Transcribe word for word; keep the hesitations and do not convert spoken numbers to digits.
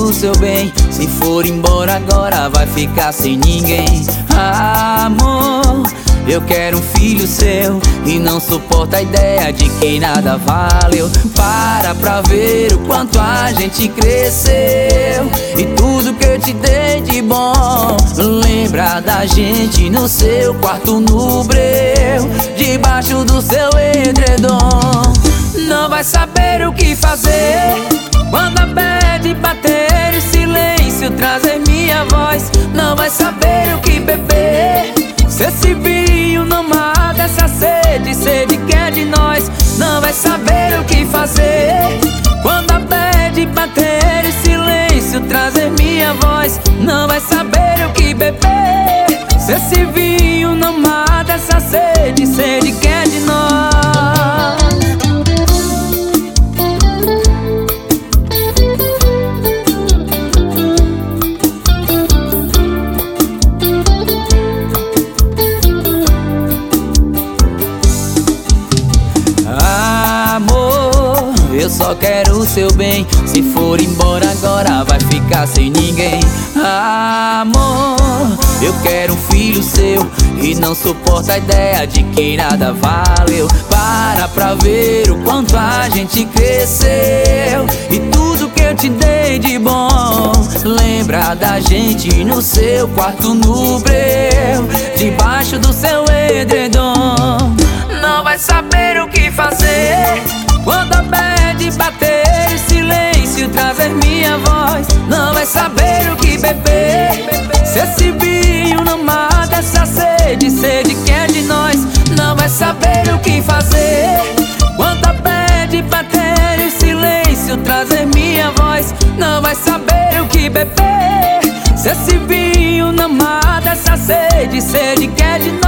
quero o seu bem. Se for embora agora vai ficar sem ninguém. Amor, eu quero um filho seu e não suporto a ideia de que nada valeu. Para pra ver o quanto a gente cresceu e tudo que eu te dei de bom. Lembra da gente no seu quarto no breu, debaixo do seu edredom. Não vai saber o que fazer quando a bad bater e silêncio trazer minha voz. Não vai saber o que beber se esse vinho não mata essa sede, sede que é de nós. Não vai saber o que fazer quando a bad bater e silêncio trazer minha voz. Não vai saber o que beber se esse vinho não mata essa sede, sede que é de nós. Eu só quero o seu bem. Se for embora agora vai ficar sem ninguém. Amor, eu quero um filho seu e não suporto a ideia de que nada valeu. Para pra ver o quanto a gente cresceu e tudo que eu te dei de bom. Lembra da gente no seu quarto no breu, debaixo do seu edredom. Não vai saber o que fazer quando a bad bater e silêncio trazer minha voz. Não vai saber o que beber se esse vinho não mata essa sede, sede que é de nós. Não vai saber o que fazer quando a bad bater e silêncio trazer minha voz. Não vai saber o que beber se esse vinho não mata essa sede, sede que é de nós.